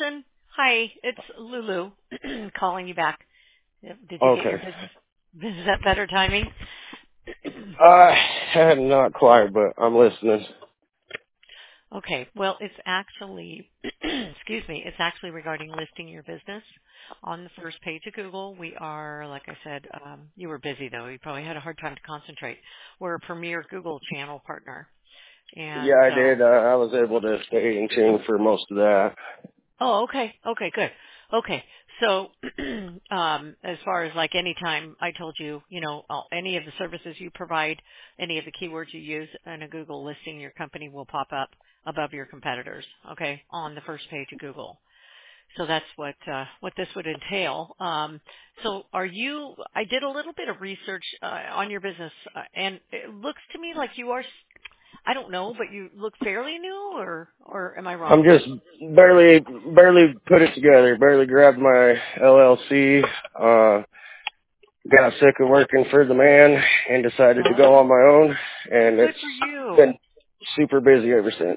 Jackson. Hi, it's Lulu calling you back. Did you get Okay. your business? Is that better timing? Not quite, but I'm listening. Okay. Well, it's actually, excuse me, it's actually regarding listing your business on the first page of Google. We are, like I said, you were busy though. You probably had a hard time to concentrate. We're a premier Google channel partner. Yeah, And I did. I was able to stay in tune for most of that. Oh, okay. Okay, good. Okay. So, as far as like any time I told you, any of the services you provide, any of the keywords you use in a Google listing, your company will pop up above your competitors, okay, on the first page of Google. So that's what this would entail. So I did a little bit of research on your business, and it looks to me like you are, I don't know, but you look fairly new, or am I I'm wrong? just barely put it together. Barely grabbed my LLC. Got sick of working for the man and decided to go on my own. And Good it's for you. been super busy ever since.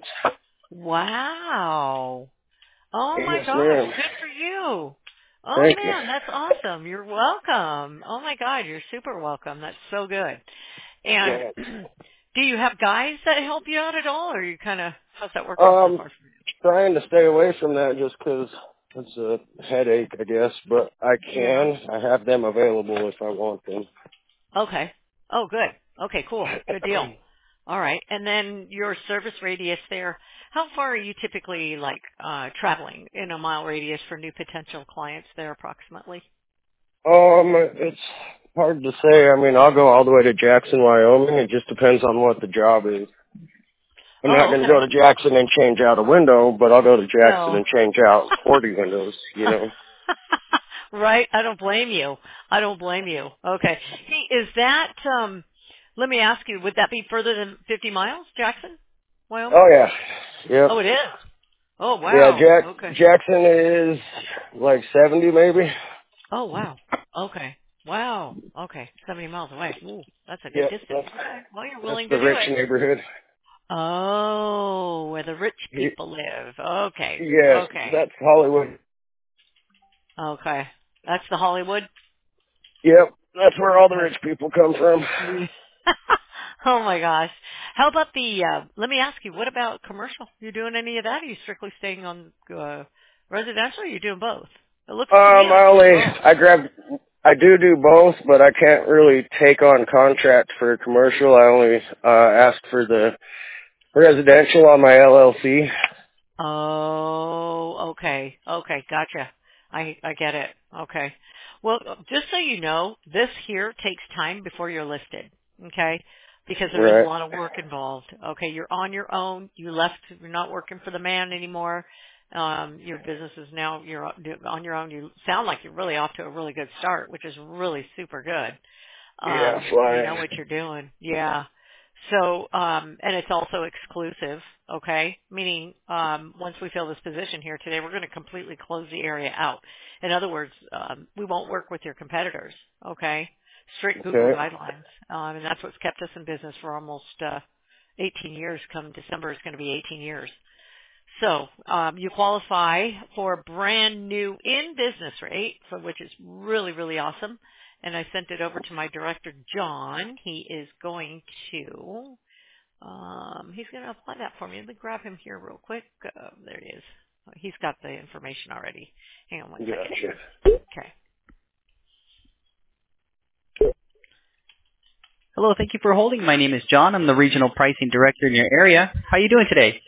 Wow. Oh my Yes, gosh, ma'am. good for you. Oh Thank you. man, that's awesome. You're welcome. Oh my God, you're super welcome. That's so good. And Yeah. do you have guys that help you out at all, or you kind of, how's that working so far for Trying to stay away from that just 'cause it's a headache, I guess. But I you? Yeah. can. I have them available if I want them. Okay. Oh, good. Okay, cool. Good deal. All right. And then your service radius there, how far are you typically traveling in a mile radius for new potential clients there approximately? It's hard to say. I mean, I'll go all the way to Jackson, Wyoming. It just depends on what the job is. I'm not Oh, going to go okay. to Jackson and change out a window, but I'll go to Jackson No. and change out 40 windows, you know. Right. I don't blame you. I don't blame you. Okay. Hey, is that, let me ask you, would that be further than 50 miles, Jackson, Wyoming? Oh, yeah. Yep. Oh, it is. Oh, Yeah, wow. Okay. Jackson is like 70 maybe. Oh, wow. Okay. Wow. Okay. 70 miles away. Ooh, that's a good Yep. distance. Okay. Well, you're That's willing the to do rich it. neighborhood. Oh, where the rich Y- people live. Okay. Yes, Okay. that's Hollywood. Okay. That's the Hollywood? Yep, that's where all the Okay. rich people come from. Yeah. Oh my gosh. How about let me ask you, what about commercial? You doing any of that? Are you strictly staying on residential or are you doing both? It looks to me like you're both. I do both, but I can't really take on contract for commercial. I only ask for the residential on my LLC. Oh, okay. Okay, gotcha. I get it. Okay. Well, just so you know, this here takes time before you're listed. Okay? Because there is a Right. lot of work involved. Okay, you're on your own. You're not working for the man anymore. Your business is now, you're on your own. You sound like you're really off to a really good start, which is really super good. Yeah, You know flying. what you're doing. Yeah. So, and it's also exclusive, okay? Meaning, once we fill this position here today, we're going to completely close the area out. In other words, we won't work with your competitors, okay? Strict Google Okay. guidelines. And that's what's kept us in business for almost, 18 years. Come December, it's going to be 18 years. So, you qualify for a brand new in business rate, so which is really, really awesome. And I sent it over to my director, John. He is going to, he's going to apply that for me. Let me grab him here real quick. There he is. He's got the information already. Hang on one second Gotcha. here. Okay. Hello, thank you for holding. My name is John. I'm the Regional Pricing Director in your area. How are you doing today?